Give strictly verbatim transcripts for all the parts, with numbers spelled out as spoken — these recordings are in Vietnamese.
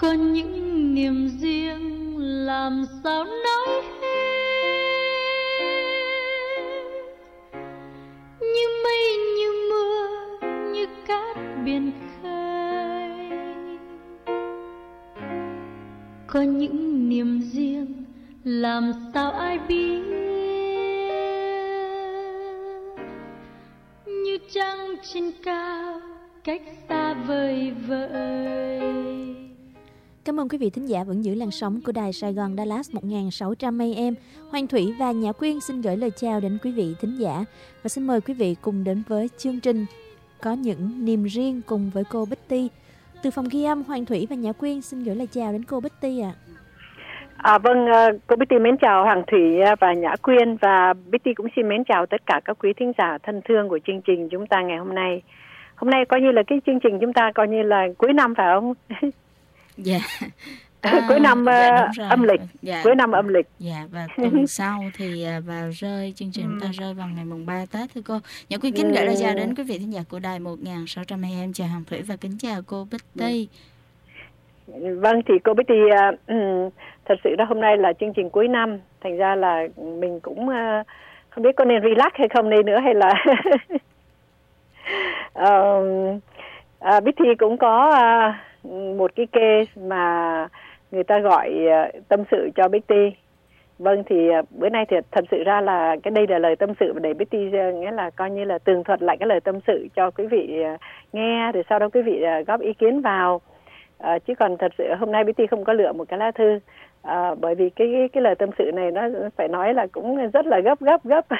có những niềm riêng làm sao nói hết, như mây như mưa như cát biển khơi. Có những niềm riêng làm sao ai biết, như trăng trên cao cách xa vời vợi. Cảm ơn quý vị thính giả vẫn giữ làn sóng của đài Sài Gòn Dallas một nghìn sáu trăm A M. Hoàng Thủy và Nhã Quyên xin gửi lời chào đến quý vị thính giả và xin mời quý vị cùng đến với chương trình Có những niềm riêng cùng với cô Betty. Từ phòng ghi âm, Hoàng Thủy và Nhã Quyên xin gửi lời chào đến cô Betty ạ. À. À, vâng, cô Betty mến chào Hoàng Thủy và Nhã Quyên, và Betty cũng xin mến chào tất cả các quý thính giả thân thương của chương trình chúng ta ngày hôm nay. Hôm nay coi như là cái chương trình chúng ta coi như là cuối năm phải không? Dạ. À, cuối năm dạ, uh, âm lịch. Dạ. Cuối năm âm lịch. Dạ, và tuần sau thì vào rơi chương trình chúng ta rơi vào ngày mùng ba Tết thưa cô. Nhã Quyên kính gửi lời chào đến quý vị thính giả của đài một nghìn sáu trăm A M. Chào Hoàng Thủy và kính chào cô Betty. Vâng, thì cô Betty uh, thật sự đó hôm nay là chương trình cuối năm, thành ra là mình cũng uh, không biết có nên relax hay không đây nữa hay là uh, uh, Betty cũng có uh, một cái case mà người ta gọi uh, tâm sự cho Betty. Vâng, thì uh, bữa nay thì thật sự ra là cái đây là lời tâm sự để Betty uh, nghĩa là coi như là tường thuật lại cái lời tâm sự cho quý vị uh, nghe, rồi sau đó quý vị uh, góp ý kiến vào. À, chứ còn thật sự hôm nay Betty không có lựa một cái lá thư, à, bởi vì cái, cái cái lời tâm sự này nó phải nói là cũng rất là gấp gấp gấp.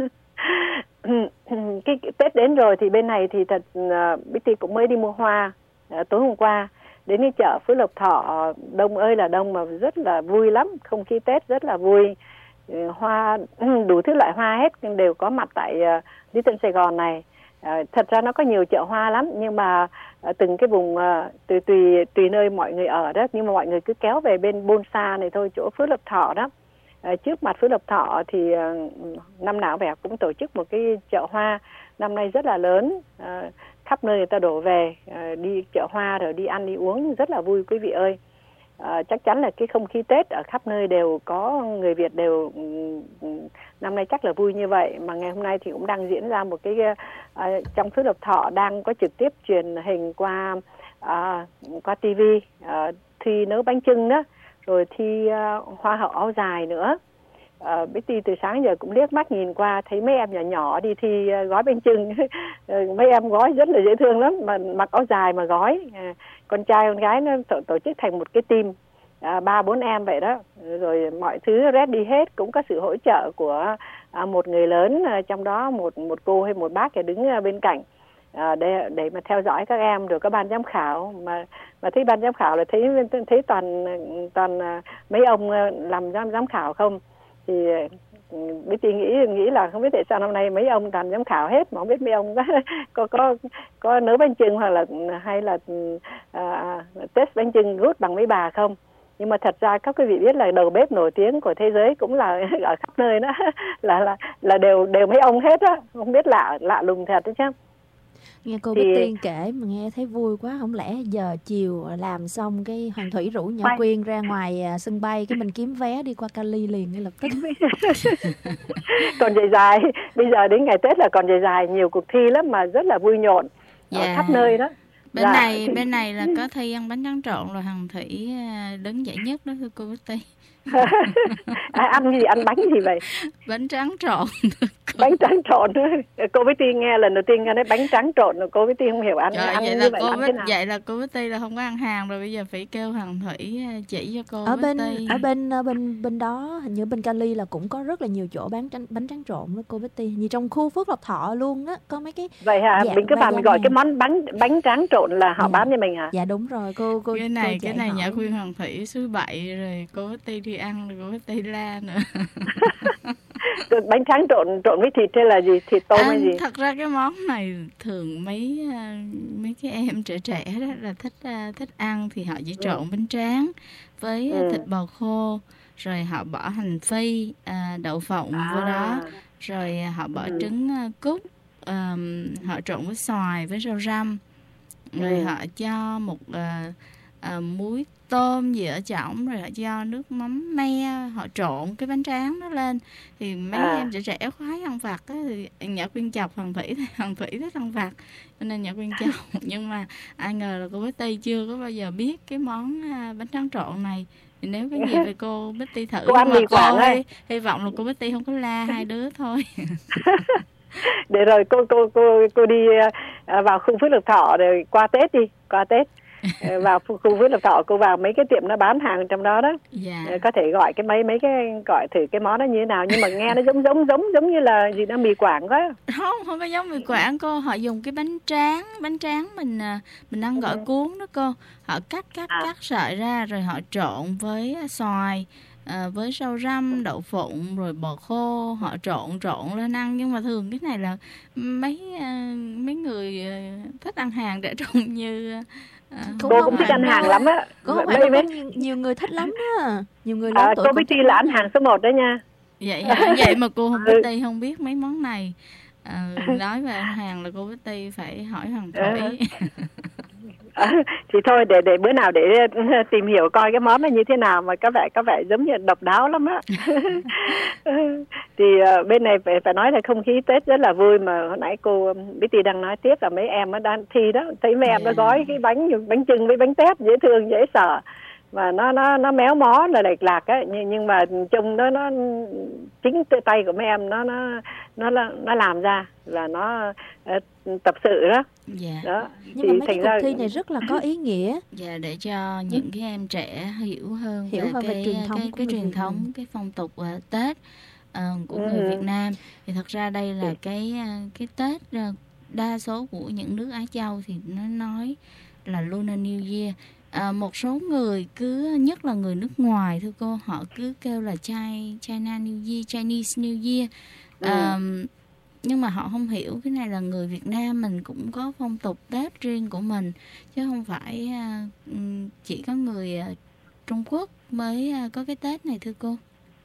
cái, cái Tết đến rồi thì bên này thì thật uh, Betty cũng mới đi mua hoa uh, tối hôm qua, đến cái chợ Phước Lộc Thọ, đông ơi là đông mà rất là vui lắm, không khí Tết rất là vui. Uh, hoa đủ thứ loại hoa hết đều có mặt tại uh, Lý Tân Sài Gòn này. À, thật ra nó có nhiều chợ hoa lắm, nhưng mà à, từng cái vùng à, tùy tùy tùy nơi mọi người ở đó, nhưng mà mọi người cứ kéo về bên Bonsa này thôi, chỗ Phước Lộc Thọ đó. À, trước mặt Phước Lộc Thọ thì à, năm nào vẻ cũng tổ chức một cái chợ hoa, năm nay rất là lớn, à, khắp nơi người ta đổ về à, đi chợ hoa rồi đi ăn đi uống rất là vui quý vị ơi. À, chắc chắn là cái không khí Tết ở khắp nơi đều có, người Việt đều năm nay chắc là vui như vậy. Mà ngày hôm nay thì cũng đang diễn ra một cái uh, trong Phước Lộc Thọ đang có trực tiếp truyền hình qua uh, qua ti vi, uh, thi nấu bánh chưng đó, rồi thi uh, hoa hậu áo dài nữa. Uh, Betty từ sáng giờ cũng liếc mắt nhìn qua thấy mấy em nhỏ nhỏ đi thi uh, gói bánh chưng. Mấy em gói rất là dễ thương lắm, mà mặc áo dài mà gói. Uh, con trai con gái nó tổ, tổ chức thành một cái team à, ba bốn em vậy đó, rồi mọi thứ ready hết, cũng có sự hỗ trợ của à, một người lớn, à, trong đó một một cô hay một bác thì đứng à, bên cạnh à, để để mà theo dõi các em, rồi có ban giám khảo mà mà thấy ban giám khảo là thấy thấy toàn toàn à, mấy ông làm giám giám khảo không, thì Betty nghĩ nghĩ là không biết tại sao năm nay mấy ông toàn giám khảo hết, mà không biết mấy ông có có có, có nấu bánh chưng hoặc là hay là à, test bánh chưng gút bằng mấy bà không. Nhưng mà thật ra các quý vị biết là đầu bếp nổi tiếng của thế giới cũng là ở khắp nơi đó, là là là đều đều mấy ông hết á, không biết lạ lạ lùng thật đấy chứ. Nghe cô thì... Betty kể mà nghe thấy vui quá, không lẽ giờ chiều làm xong cái Hoàng Thủy rủ Nhã Quyên ra ngoài sân bay, cái mình kiếm vé đi qua Cali liền ngay lập tức. Còn dài dài, bây giờ đến ngày Tết là còn dài dài, nhiều cuộc thi lắm mà rất là vui nhộn ở yeah. khắp nơi đó. Bên là... này bên này là có thi ăn bánh tráng trộn rồi Hoàng Thủy đứng giải nhất đó thưa cô Betty. À, ăn gì, ăn bánh gì vậy? Bánh tráng trộn. Bánh tráng trộn. Cô Betty nghe lần đầu tiên nghe nói bánh tráng trộn, cô Betty không hiểu ăn, Trời, ăn vậy như là vậy cô ăn biết, thế nào? Vậy là cô Betty là không có ăn hàng rồi, bây giờ phải kêu Hoàng Thủy chỉ cho cô ở bên Betty. ở bên ở bên bên đó hình như bên Cali là cũng có rất là nhiều chỗ bán tráng, bánh tráng trộn đó cô Betty, như trong khu Phước Lộc Thọ luôn á, có mấy cái vậy hả? Mình cứ vào mình gọi cái món bánh bánh tráng trộn là họ dạ. bán cho mình hả? Dạ đúng rồi cô cô cái này cô cái này họ. Nhã Quyên Hoàng Thủy suối bậy rồi cô Betty đi ăn rồi cô Betty la nữa. Bánh tráng trộn trộn với thịt hay là gì, thịt tôm hay gì? Thật ra cái món này thường mấy mấy cái em trẻ trẻ đó là thích thích ăn thì họ chỉ trộn ừ. bánh tráng với ừ. thịt bò khô, rồi họ bỏ hành phi, đậu phộng à. vô đó, rồi họ bỏ ừ. trứng cút, um, họ trộn với xoài với rau răm, rồi ừ. họ cho một uh, uh, muối tôm gì ở trỏng, rồi họ cho nước mắm me, họ trộn cái bánh tráng đó lên. Thì mấy à. em trẻ trẻ khoái ăn vặt á, thì Nhã Quyên chọc Hằng Thủy, Hằng Thủy thích ăn vặt cho nên Nhã Quyên chọc. Nhưng mà ai ngờ là cô Betty chưa có bao giờ biết cái món bánh tráng trộn này. Thì nếu cái gì về cô Betty thử, cô ăn mì Quảng hy, hy vọng là cô Betty không có la hai đứa thôi. Để rồi cô cô cô cô đi vào khu Phước Lộc Thọ rồi qua Tết đi, qua Tết vào khu Phước Lộc Thọ, cô vào mấy cái tiệm nó bán hàng trong đó đó, yeah. Có thể gọi cái mấy mấy cái gọi thử cái món đó như thế nào, nhưng mà nghe nó giống giống giống giống như là gì đó mì Quảng quá. Không, không có giống mì Quảng cô, họ dùng cái bánh tráng, bánh tráng mình mình ăn gỏi ừ. cuốn đó cô, họ cắt cắt à. cắt sợi ra rồi họ trộn với xoài. À, với rau răm, đậu phụng rồi bò khô, họ trộn trộn lên ăn. Nhưng mà thường cái này là mấy uh, mấy người uh, thích ăn hàng để trộn như uh, cô cũng, cũng thích ăn hàng lắm á. Có mấy mấy nhiều, nhiều người thích lắm đó, nhiều người lớn à, tuổi. Cô Betty là ăn hàng số một đó nha. Vậy hả? Vậy mà cô không Betty không biết mấy món này. À, nói về ăn hàng là cô Betty phải hỏi Hằng Thủy. À, thì thôi để để bữa nào để tìm hiểu coi cái món này như thế nào, mà có vẻ có vẻ giống như độc đáo lắm á. Thì uh, bên này phải phải nói là không khí Tết rất là vui, mà hồi nãy cô Betty đang nói tiếp là mấy em nó đang thi đó, thấy mấy em nó gói cái bánh bánh chưng với bánh tét dễ thương dễ sợ, mà nó nó nó méo mó là lệch lạc á, nhưng nhưng mà trông nó nó chính tay của mấy em nó nó nó nó làm ra là nó uh, tập sự đó. Dạ. Đó. Nhưng thì mà mấy cái cuộc ra... thi này rất là có ý nghĩa. Dạ, để cho những cái em trẻ hiểu hơn hiểu về hơn cái, về truyền thống cái, cái truyền thống, mình. cái phong tục uh, Tết uh, của ừ. người Việt Nam. Thì thật ra đây là cái uh, cái Tết uh, đa số của những nước Á Châu thì nó nói là Lunar New Year. À, một số người cứ, nhất là người nước ngoài thưa cô, họ cứ kêu là China New Year, Chinese New Year. À, ừ. Nhưng mà họ không hiểu cái này là người Việt Nam mình cũng có phong tục Tết riêng của mình, chứ không phải uh, chỉ có người uh, Trung Quốc mới uh, có cái Tết này thưa cô.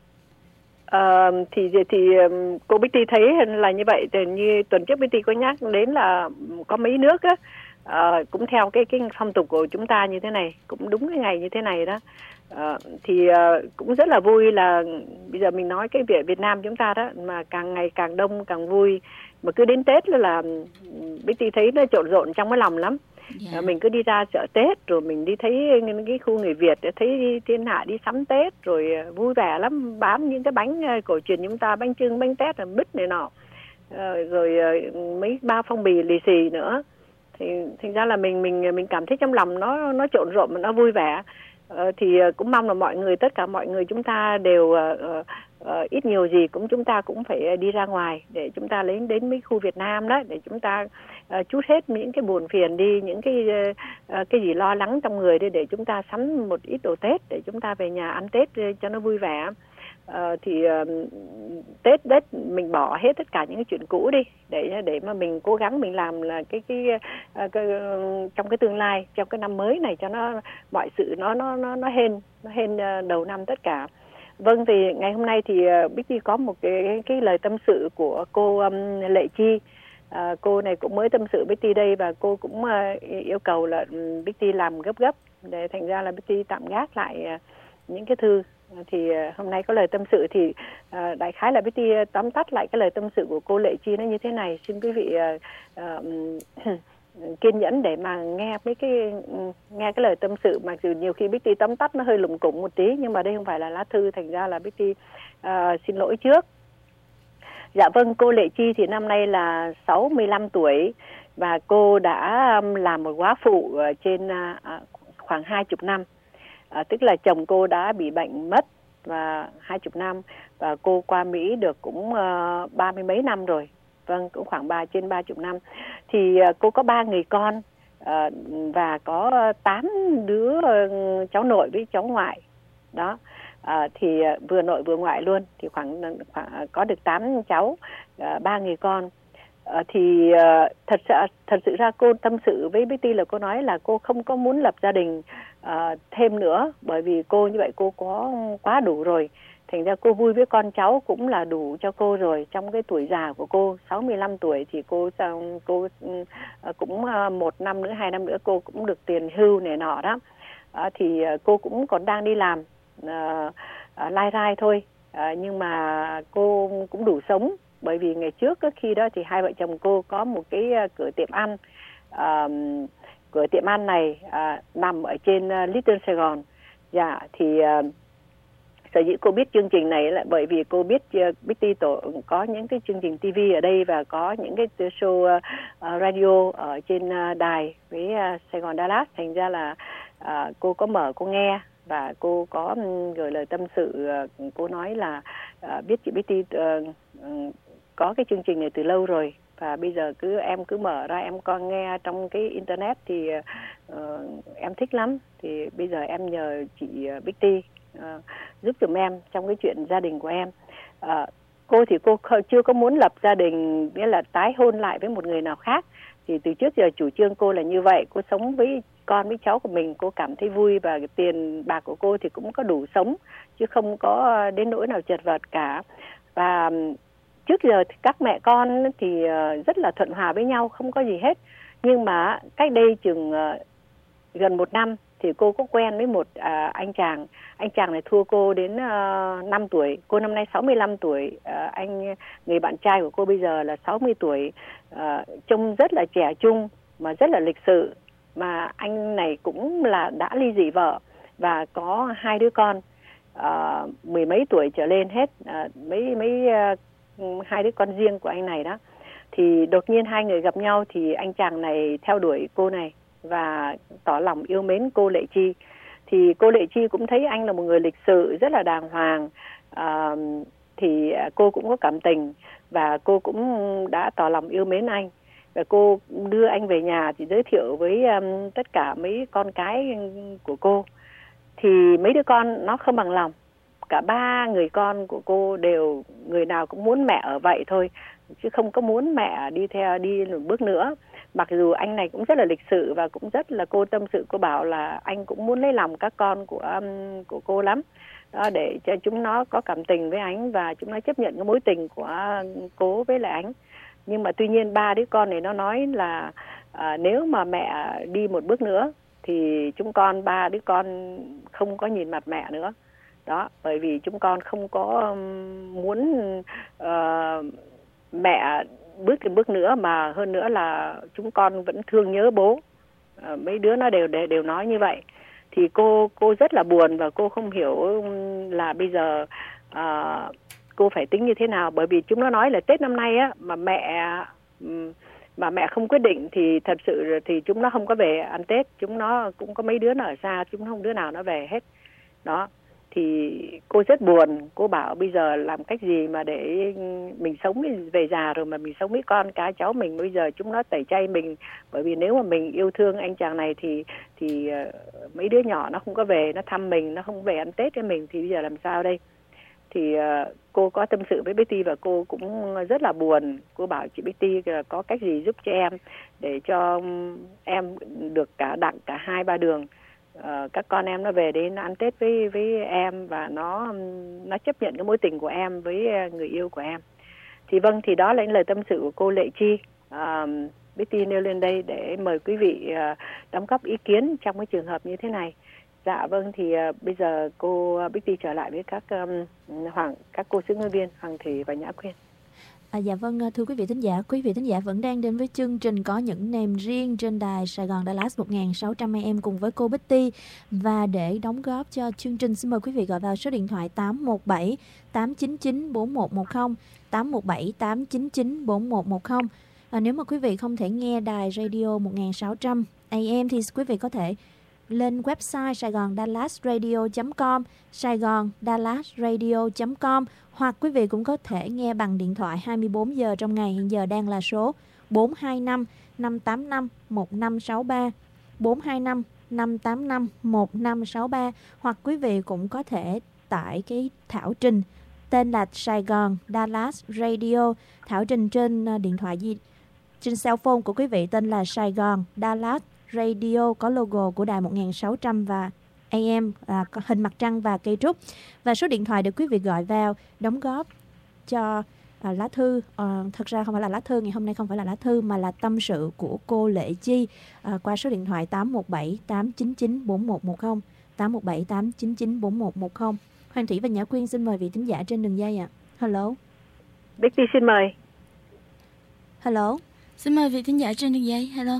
À, thì thì um, cô Betty thấy là như vậy. Thì như tuần trước Betty có nhắc đến là có mấy nước á, uh, cũng theo cái cái phong tục của chúng ta như thế này, cũng đúng cái ngày như thế này đó. Uh, thì uh, cũng rất là vui là bây giờ mình nói cái việc Việt Nam chúng ta đó, mà càng ngày càng đông càng vui, mà cứ đến Tết là, là Betty thấy nó trộn rộn trong cái lòng lắm. Yeah. Uh, mình cứ đi ra chợ Tết rồi mình đi thấy cái khu người Việt, thấy thiên hạ đi sắm Tết rồi uh, vui vẻ lắm, bán những cái bánh uh, cổ truyền chúng ta, bánh chưng, bánh tét, bít này nọ, uh, rồi uh, mấy bao phong bì lì xì nữa. Thì thành ra là mình mình mình cảm thấy trong lòng nó nó trộn rộn mà nó vui vẻ. Ờ, thì cũng mong là mọi người, tất cả mọi người chúng ta đều uh, uh, ít nhiều gì cũng chúng ta cũng phải đi ra ngoài để chúng ta lấy đến mấy khu Việt Nam đó, để chúng ta uh, trút hết những cái buồn phiền đi, những cái uh, cái gì lo lắng trong người đi, để chúng ta sắm một ít đồ Tết để chúng ta về nhà ăn Tết cho nó vui vẻ. Uh, thì uh, Tết Tết mình bỏ hết tất cả những cái chuyện cũ đi, để để mà mình cố gắng mình làm là cái cái, uh, cái uh, trong cái tương lai, trong cái năm mới này cho nó mọi sự nó nó nó nó hên nó hên uh, đầu năm tất cả. Vâng, thì ngày hôm nay thì uh, Betty có một cái cái lời tâm sự của cô um, Lệ Chi. Uh, cô này cũng mới tâm sự Betty đây, và cô cũng uh, yêu cầu là um, Betty làm gấp gấp, để thành ra là Betty tạm gác lại uh, những cái thư. Thì uh, hôm nay có lời tâm sự thì uh, đại khái là Betty tóm tắt lại cái lời tâm sự của cô Lệ Chi nó như thế này. Xin quý vị uh, uh, kiên nhẫn để mà nghe mấy cái nghe cái lời tâm sự, mặc dù nhiều khi Betty tóm tắt nó hơi lủng củng một tí, nhưng mà đây không phải là lá thư, thành ra là Betty uh, xin lỗi trước. Dạ vâng, cô Lệ Chi thì năm nay là sáu mươi lăm tuổi, và cô đã um, làm một góa phụ uh, trên uh, khoảng hai mươi năm. À, tức là chồng cô đã bị bệnh mất và hai mươi năm, và cô qua Mỹ được cũng uh, ba mươi mấy năm rồi, vâng, cũng khoảng ba trên ba mươi năm. Thì uh, cô có ba người con uh, và có tám đứa uh, cháu nội với cháu ngoại đó. Uh, thì uh, vừa nội vừa ngoại luôn, thì khoảng, khoảng uh, có được tám cháu, ba uh, người con. Uh, thì uh, thật sự thật sự ra cô tâm sự với Betty là cô nói là cô không có muốn lập gia đình uh, thêm nữa, bởi vì cô như vậy cô có quá đủ rồi. Thành ra cô vui với con cháu cũng là đủ cho cô rồi. Trong cái tuổi già của cô sáu mươi lăm tuổi thì cô cô uh, cũng uh, một năm nữa, hai năm nữa cô cũng được tiền hưu này nọ đó. À, thì cô cũng còn đang đi làm à, à, lai rai thôi, à, nhưng mà cô cũng đủ sống, bởi vì ngày trước khi đó thì hai vợ chồng cô có một cái cửa tiệm ăn. À, cửa tiệm ăn này à, nằm ở trên uh, Little Sài Gòn. Dạ, thì uh, sở dĩ cô biết chương trình này là bởi vì cô biết uh, Betty tổ có những cái chương trình ti vi ở đây và có những cái show uh, uh, radio ở trên uh, đài với uh, Sài Gòn Dallas, thành ra là uh, cô có mở cô nghe và cô có um, gửi lời tâm sự. Uh, cô nói là uh, biết chị Betty uh, uh, có cái chương trình này từ lâu rồi, và bây giờ cứ em cứ mở ra em con nghe trong cái internet thì uh, em thích lắm, thì bây giờ em nhờ chị Betty uh, giúp giùm em trong cái chuyện gia đình của em. Uh, cô thì cô chưa có muốn lập gia đình, nghĩa là tái hôn lại với một người nào khác, thì từ trước giờ chủ trương cô là như vậy. Cô sống với con với cháu của mình, cô cảm thấy vui, và cái tiền bạc của cô thì cũng có đủ sống chứ không có đến nỗi nào chật vật cả. Và trước giờ thì các mẹ con thì rất là thuận hòa với nhau, không có gì hết. Nhưng mà cách đây chừng gần một năm thì cô có quen với một à, anh chàng. Anh chàng này thua cô đến uh, năm tuổi. Cô năm nay sáu mươi lăm tuổi. Uh, anh người bạn trai của cô bây giờ là sáu mươi tuổi. Uh, trông rất là trẻ trung mà rất là lịch sự. Mà anh này cũng là đã ly dị vợ và có hai đứa con uh, mười mấy tuổi trở lên hết. Uh, mấy mấy uh, hai đứa con riêng của anh này đó. Thì đột nhiên hai người gặp nhau thì anh chàng này theo đuổi cô này và tỏ lòng yêu mến cô Lệ Chi. Thì cô Lệ Chi cũng thấy anh là một người lịch sự, rất là đàng hoàng. À, thì cô cũng có cảm tình và cô cũng đã tỏ lòng yêu mến anh. Và cô đưa anh về nhà thì giới thiệu với um, tất cả mấy con cái của cô. Thì mấy đứa con nó không bằng lòng. Cả ba người con của cô đều người nào cũng muốn mẹ ở vậy thôi, chứ không có muốn mẹ đi theo đi một bước nữa. Mặc dù anh này cũng rất là lịch sự và cũng rất là, cô tâm sự, cô bảo là anh cũng muốn lấy lòng các con của um, của cô lắm đó, để cho chúng nó có cảm tình với anh và chúng nó chấp nhận cái mối tình của cô với lại anh. Nhưng mà tuy nhiên ba đứa con này nó nói là à, nếu mà mẹ đi một bước nữa thì chúng con ba đứa con không có nhìn mặt mẹ nữa đó, bởi vì chúng con không có um, muốn uh, mẹ bước thêm bước nữa, mà hơn nữa là chúng con vẫn thương nhớ bố. À, mấy đứa nó đều đều đều nói như vậy. Thì cô cô rất là buồn và cô không hiểu là bây giờ à, cô phải tính như thế nào, bởi vì chúng nó nói là Tết năm nay á mà mẹ mà mẹ không quyết định thì thật sự thì chúng nó không có về ăn Tết. Chúng nó cũng có mấy đứa nó ở xa, chúng nó không đứa nào nó về hết đó. Thì cô rất buồn, cô bảo bây giờ làm cách gì mà để mình sống về già rồi mà mình sống với con cái cháu mình, bây giờ chúng nó tẩy chay mình, bởi vì nếu mà mình yêu thương anh chàng này thì thì uh, mấy đứa nhỏ nó không có về nó thăm mình, nó không về ăn Tết với mình, thì bây giờ làm sao đây? Thì uh, cô có tâm sự với Betty và cô cũng rất là buồn. Cô bảo chị Betty có cách gì giúp cho em để cho em được cả đặng cả hai ba đường. Uh, các con em nó về đến ăn Tết với với em và nó nó chấp nhận cái mối tình của em với người yêu của em. Thì vâng, thì đó là những lời tâm sự của cô Lệ Chi. Uh, Betty nêu lên đây để mời quý vị uh, đóng góp ý kiến trong cái trường hợp như thế này. Dạ vâng, thì uh, bây giờ cô Betty trở lại với các um, hoàng các cô sự ngôn viên Hoàng Thủy và Nhã Quyên. À, dạ vâng, thưa quý vị thính giả, quý vị thính giả vẫn đang đến với chương trình Có Những Nềm Riêng trên đài Sài Gòn Dallas một nghìn sáu trăm a em cùng với cô Betty. Và để đóng góp cho chương trình, xin mời quý vị gọi vào số điện thoại tám một bảy tám chín chín bốn một một không, tám một bảy tám chín chín bốn một một không. À, nếu mà quý vị không thể nghe đài radio một nghìn sáu trăm a em thì quý vị có thể lên website sài gòn dallas radio chấm com, sài gòn dallas radio chấm com, hoặc quý vị cũng có thể nghe bằng điện thoại hai mươi bốn giờ trong ngày, hiện giờ đang là số bốn hai năm năm tám năm một năm sáu ba, bốn hai năm năm tám năm một năm sáu ba, hoặc quý vị cũng có thể tải cái thảo trình tên là Sài Gòn Dallas Radio, thảo trình trên điện thoại di trên cell phone của quý vị tên là Sài Gòn Dallas Radio, có logo của đài một nghìn sáu trăm và a em, à, hình mặt trăng và cây trúc. Và số điện thoại để quý vị gọi vào đóng góp cho à, lá thư. À, thật ra không phải là lá thư, ngày hôm nay không phải là lá thư mà là tâm sự của cô Lệ Chi à, qua số điện thoại tám một bảy tám chín chín bốn một một không, tám một bảy tám chín chín bốn một một không. Hoàng Thủy và Nhã Quyên xin mời vị thính giả trên đường dây ạ. À. Hello. Betty xin mời. Hello. Xin mời vị thính giả trên đường dây. Hello.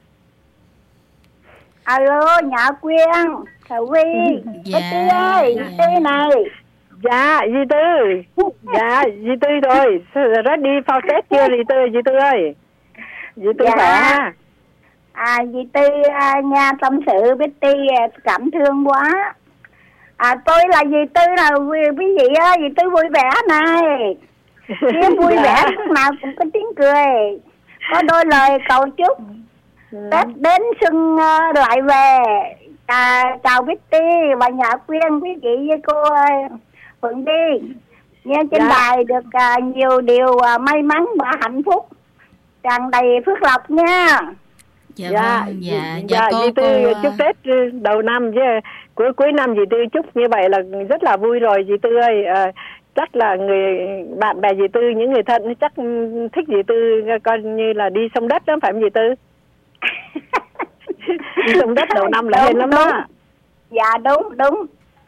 Alo, Nhã Quyên, Thảo Vi, Dạ, Betty ơi, dạ. Betty này. Dạ, dì Tư. Dạ, dì Tư rồi. Ready for test chưa dì Tư, dì Tư ơi? Dì Tư Dạ. khỏe. À, dì Tư à, nha tâm sự Betty cảm thương quá. À, tôi là dì Tư là quý vị á, dì Tư vui vẻ này. Tiếng vui Dạ. vẻ lúc nào cũng có tiếng cười. Có đôi lời cầu chúc Tết đến xuân uh, lại về. À, chào Betty và Nhã Quyên, quý vị với cô uh, Phượng Đi. Nghe trên Dạ. đài được uh, nhiều điều uh, may mắn và hạnh phúc, tràn đầy phước lộc nha. Dạ, Dạ, vâng, dạ, dạ, dạ, cô, dì Tư cô, chúc Tết đầu năm chứ cuối cuối năm dì Tư chúc như vậy là rất là vui rồi dì Tư ơi. À, chắc là người bạn bè dì Tư, những người thân chắc thích dì Tư coi như là đi sông đất đó, phải không dì Tư? Đi sông đất đầu năm là Đúng, hên lắm đúng. đó. Dạ đúng đúng.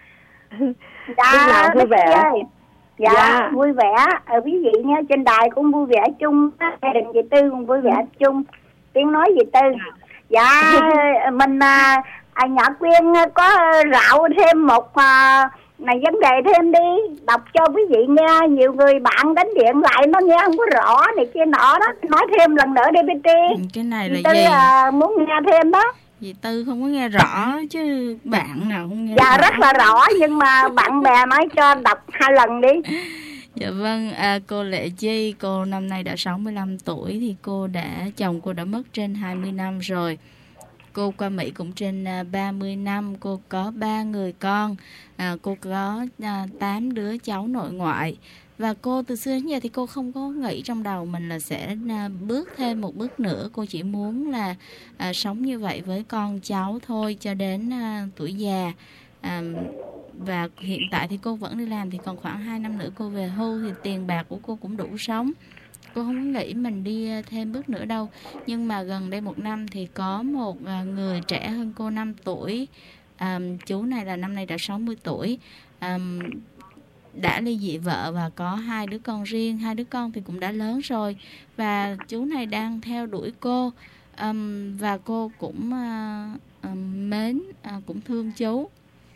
Dạ, Lúc nào vui vẻ. ơi. Dạ, Dạ. vui vẻ. Ở quý vị nha, trên đài cũng vui vẻ chung, gia đình dì Tư cũng vui vẻ chung. Tiếng nói dì Tư. Dạ, mình à, à, Nhã Quyên có rạo thêm một à, này vấn đề thêm đi, đọc cho quý vị nghe. Nhiều người bạn đánh điện lại nó nghe không có rõ này kia nọ đó, nói thêm lần nữa đi Betty. cái này Dì là Tư gì? à, muốn nghe thêm đó. Dì Tư không có nghe rõ chứ bạn nào không nghe Dạ rõ. rất là rõ, nhưng mà bạn bè nói cho đọc hai lần đi. Dạ vâng, à, cô Lệ Chi, cô năm nay đã sáu mươi lăm tuổi thì cô đã, chồng cô đã mất trên hai mươi năm rồi. Cô qua Mỹ cũng trên à, ba mươi năm, cô có ba người con, à, cô có à, tám đứa cháu nội ngoại. Và cô từ xưa đến giờ thì cô không có nghĩ trong đầu mình là sẽ à, bước thêm một bước nữa. Cô chỉ muốn là à, sống như vậy với con cháu thôi cho đến à, tuổi già. À, và hiện tại thì cô vẫn đi làm, thì còn khoảng hai năm nữa cô về hưu thì tiền bạc của cô cũng đủ sống. Cô không nghĩ mình đi thêm bước nữa đâu. Nhưng mà gần đây một năm thì có một người trẻ hơn cô năm tuổi. à, Chú này là năm nay đã sáu mươi tuổi, à, đã ly dị vợ và có hai đứa con riêng. Hai đứa con thì cũng đã lớn rồi. Và chú này đang theo đuổi cô, um, và cô cũng uh, um, mến, uh, cũng thương chú.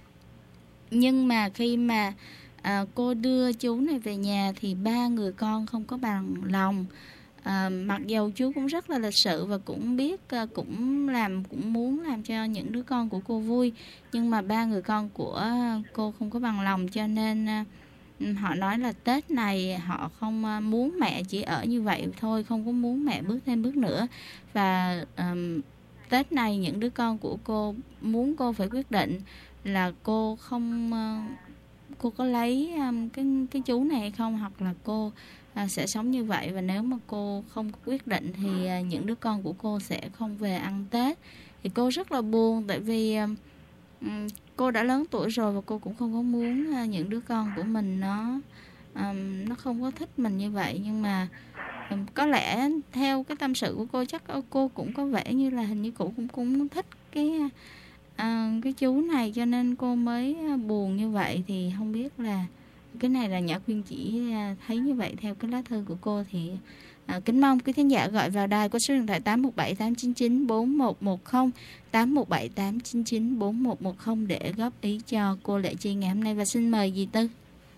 Nhưng mà khi mà à, cô đưa chú này về nhà thì ba người con không có bằng lòng. à, Mặc dù chú cũng rất là lịch sự và cũng biết, à, cũng làm cũng muốn làm cho những đứa con của cô vui, nhưng mà ba người con của cô không có bằng lòng. Cho nên à, họ nói là Tết này họ không à, muốn mẹ chỉ ở như vậy thôi, không có muốn mẹ bước thêm bước nữa. Và à, Tết này những đứa con của cô muốn cô phải quyết định là cô không cô có lấy um, cái cái chú này hay không, hoặc là cô uh, sẽ sống như vậy. Và nếu mà cô không quyết định thì uh, những đứa con của cô sẽ không về ăn Tết. Thì cô rất là buồn, tại vì um, cô đã lớn tuổi rồi và cô cũng không có muốn uh, những đứa con của mình nó um, nó không có thích mình như vậy. Nhưng mà um, có lẽ theo cái tâm sự của cô, chắc cô cũng có vẻ như là hình như cô cũng cũng thích cái À, cái chú này, cho nên cô mới buồn như vậy. Thì không biết là cái này là Nhã Quyên chỉ thấy như vậy theo cái lá thư của cô. Thì à, kính mong quý thính giả gọi vào đài qua số điện thoại tám một bảy tám chín chín bốn một một không, tám một bảy tám chín chín bốn một một không để góp ý cho cô Lệ Chi ngày hôm nay. Và xin mời dì Tư.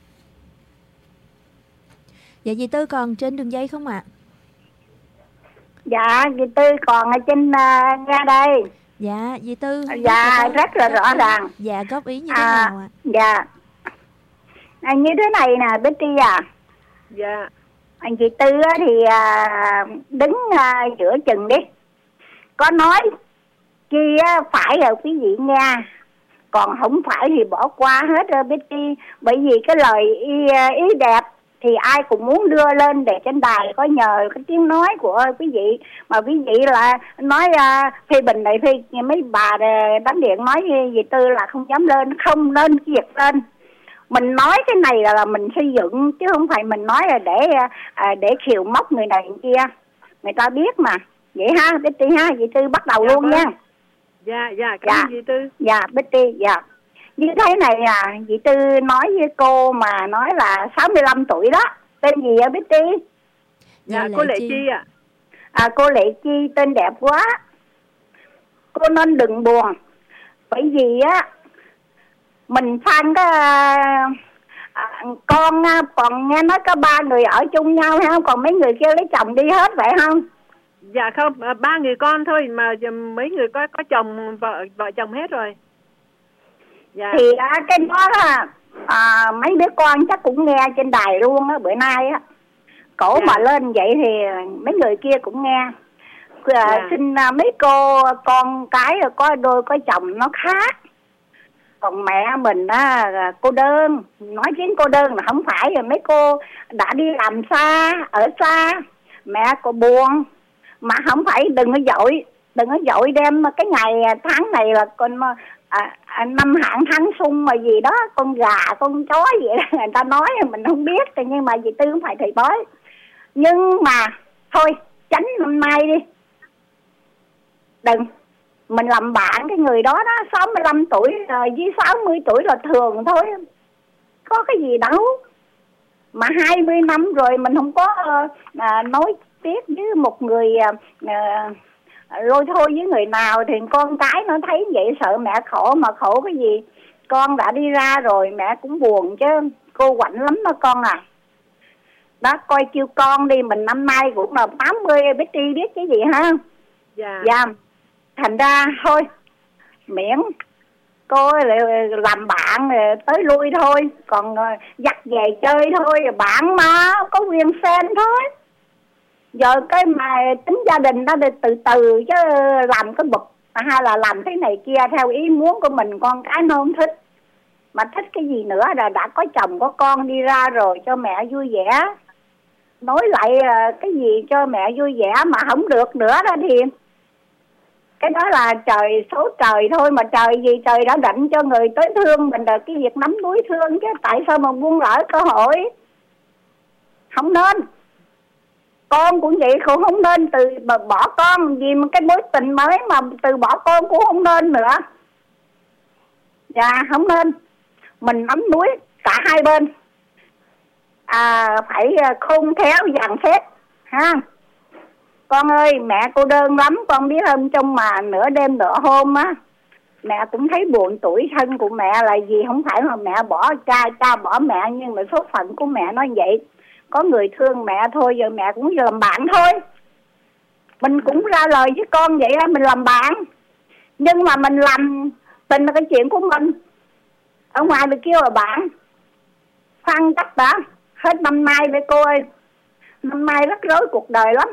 Dạ, dì Tư còn trên đường dây không ạ? À? Dạ, dì Tư còn ở trên uh, nghe đây. Dạ, dì Tư. Dạ, rất là rõ ràng. Dạ, góp ý như thế à, nào ạ? À? Dạ, à, như thế này nè Betty à. Dạ. Anh chị Tư thì à, đứng à, giữa chừng đi. Có nói chi phải rồi quý vị nghe, còn không phải thì bỏ qua hết rồi Betty. Bởi vì cái lời ý, ý đẹp thì ai cũng muốn đưa lên để trên đài có nhờ cái tiếng nói của quý vị. Mà quý vị là nói uh, phê bình này phê, mấy bà đánh điện nói gì Tư là không dám lên, không nên kiệt lên. Mình nói cái này là, là mình xây dựng, chứ không phải mình nói là để à, để khiêu móc người này người kia. Người ta biết mà. Vậy ha, Betty ha, dì Tư bắt đầu dạ, luôn vâng. nha. Dạ, dạ, cảm ơn dì Tư. Dạ, Betty, dạ. Như thế này à, dì Tư nói với cô mà nói là sáu mươi lăm tuổi đó. Tên gì ạ Betty? Dạ, dạ cô Lệ Chi ạ. À. à, cô Lệ Chi, tên đẹp quá. Cô nên đừng buồn. Bởi vì á, mình sang cái à, con còn nghe nói có ba người ở chung nhau hay không? Còn mấy người kia lấy chồng đi hết vậy không? Dạ không, ba người con thôi mà mấy người có có chồng vợ vợ chồng hết rồi. Dạ. Thì à, cái đó là à, mấy đứa con chắc cũng nghe trên đài luôn á bữa nay á. Cổ dạ. mà lên vậy thì mấy người kia cũng nghe. À, dạ. Xin à, mấy cô con cái có đôi có chồng nó khác. Còn mẹ mình á cô đơn, nói chuyện cô đơn là không phải rồi, mấy cô đã đi làm xa, ở xa, mẹ cô buồn. Mà không phải đừng có dội, đừng có dội đem cái ngày tháng này là con à, à, năm hạn tháng xuân mà gì đó, con gà, con chó gì đó, người ta nói mình không biết, nhưng mà dì Tư không phải thầy bói. Nhưng mà thôi, tránh năm nay đi. Đừng, mình làm bạn cái người đó đó, sáu mươi lăm tuổi rồi với sáu mươi tuổi là thường thôi. Có cái gì đâu. Mà hai mươi năm rồi mình không có à, nói tiếp với một người à, lôi thôi với người nào thì con cái nó thấy vậy sợ mẹ khổ, mà khổ cái gì. Con đã đi ra rồi mẹ cũng buồn chứ, cô quạnh lắm đó con à. Đó, coi kêu con đi, mình năm nay cũng là tám mươi, Betty biết cái gì ha. Dạ. Dạ. Thành ra thôi, miễn cô làm bạn tới lui thôi, còn dắt về chơi thôi, bạn mà có quyền xem thôi. Giờ cái mà tính gia đình đó từ từ chứ làm cái bực hay là làm thế này kia theo ý muốn của mình, con cái nó không thích. Mà thích cái gì nữa là đã có chồng có con đi ra rồi, cho mẹ vui vẻ. Nói lại cái gì cho mẹ vui vẻ mà không được nữa đó thì cái đó là trời số trời thôi, mà trời gì trời đã định cho người tới thương mình là cái việc nắm đuối thương chứ, tại sao mà buông lỡ cơ hội. Không nên. Con cũng vậy, cũng không nên từ bỏ con vì mà cái mối tình mới mà từ bỏ con cũng không nên nữa. Dạ không nên. Mình nắm đuối cả hai bên, à, phải khôn khéo dàn xếp ha. Con ơi, mẹ cô đơn lắm, con biết không, trong mà nửa đêm nửa hôm á, mẹ cũng thấy buồn. Tuổi thân của mẹ là gì, không phải mà mẹ bỏ cha, cha bỏ mẹ, nhưng mà số phận của mẹ nói vậy. Có người thương mẹ thôi, giờ mẹ cũng làm bạn thôi. Mình cũng ra lời với con vậy á, mình làm bạn. Nhưng mà mình làm tình là cái chuyện của mình. Ở ngoài mình kêu là bạn. Khoan cách đã, hết năm nay với cô ơi. Năm nay rất rối cuộc đời lắm.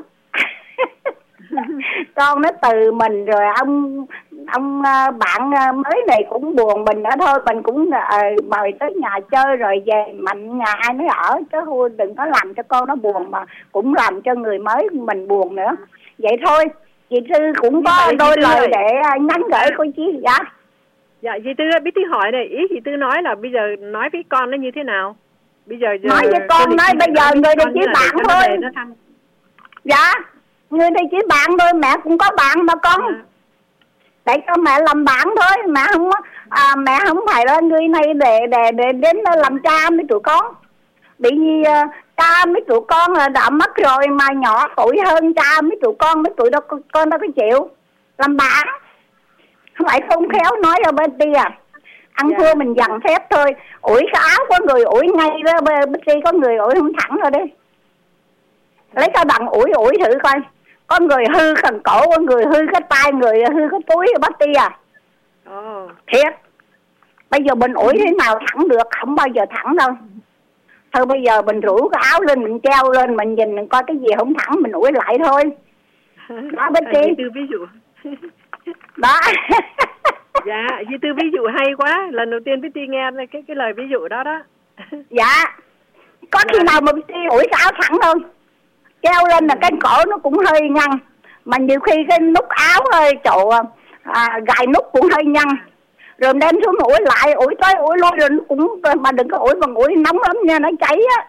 Con nó từ mình rồi ông ông bạn mới này cũng buồn mình nữa thôi, mình cũng uh, mời tới nhà chơi rồi về mạnh nhà ai mới ở, chứ thôi đừng có làm cho con nó buồn mà cũng làm cho người mới mình buồn nữa. Vậy thôi, chị Tư cũng có đôi lời để nhắn gửi cô chị. Dạ dạ chị Tư biết Tư hỏi này, ý chị Tư nói là bây giờ nói với con nó như thế nào? Bây giờ, giờ nói với con nói bây giờ người đây chỉ bạn thôi. Dạ, người đây chỉ bạn thôi, mẹ cũng có bạn mà con. À. Để cho mẹ làm bạn thôi, mẹ không à, mẹ không phải là người này để để để đến làm cha với tụi con. Bị gì cha với tụi con là đã mất rồi mà nhỏ tuổi hơn cha với tụi con, mấy tụi đó con đâu có chịu làm bạn. Không phải không khéo nói ở bên kia à. Ăn yeah. thua mình dằn phép thôi. Ủi cái áo có người ủi ngay đó, bên kia có người ủi không thẳng rồi đi. Lấy cái bằng ủi ủi thử coi. Có người hư cần cổ, có người hư cái tay, người hư cái túi bắt ti à. Oh. Thiệt. Bây giờ mình ủi thế nào thẳng được, không bao giờ thẳng đâu. Thôi bây giờ mình rủ cái áo lên, mình treo lên, mình nhìn mình coi cái gì không thẳng, mình ủi lại thôi. Đó bên kia. Tư ví dụ. Đó. Dạ, Di Tư ví dụ hay quá. Lần đầu tiên Betty nghe cái cái lời ví dụ đó đó. Dạ. Có dạ. Khi nào mà Betty ủi cái áo thẳng không? Treo lên là cái cổ nó cũng hơi nhăn. Mà nhiều khi cái nút áo ơi chỗ à, gài nút cũng hơi nhăn. rồi đem xuống ủi lại, ủi tới ủi lui rồi nó cũng, mà đừng có ủi bằng ủi nóng lắm nha, nó cháy á.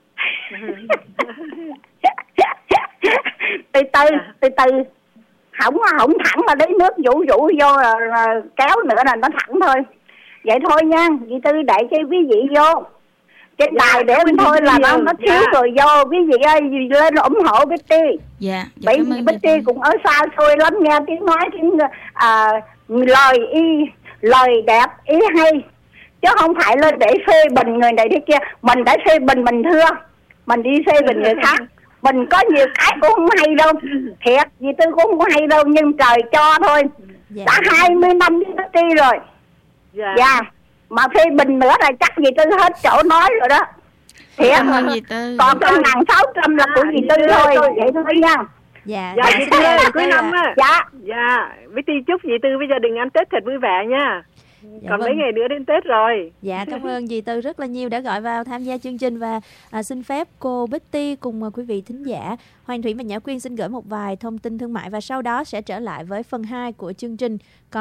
từ từ từ từ không không thẳng mà lấy nước vũ vũ vô là, là kéo nữa là nó thẳng thôi. Vậy thôi nha, dì Tư để cho quý vị vô trên dạ, đài để em thôi là nó nó thiếu dạ. Rồi vô quý vị ơi lên ủng hộ Betty. Dạ, dạ bởi vì Betty cũng ở xa xôi lắm, nghe tiếng nói tiếng à, lời y lời đẹp ý hay, chứ không phải lên để phê bình người này thế kia. Mình đã phê bình mình thưa, mình đi phê bình người khác, mình có nhiều cái cũng không hay đâu, thiệt dì Tư cũng không hay đâu, nhưng trời cho thôi. Dạ. Đã hai mươi năm với Betty rồi. Dạ. Dạ. Mà phê bình nữa là chắc dì Tư hết chỗ nói rồi đó. Thiệt. Còn cái ngàn sáu trăm là của dì Tư thôi. Vậy thôi nha. Dạ. Dạ dì Tư ơi, cuối năm á. Dạ. Dạ. Betty chúc dì Tư bây giờ đừng ăn Tết thật vui vẻ nha. Dạ, còn vâng. mấy ngày nữa đến Tết rồi. Dạ, cảm ơn dì Tư rất là nhiều đã gọi vào tham gia chương trình. Và à, xin phép cô Betty cùng quý vị thính giả, Hoàng Thủy và Nhã Quyên xin gửi một vài thông tin thương mại và sau đó sẽ trở lại với phần hai của chương trình. Có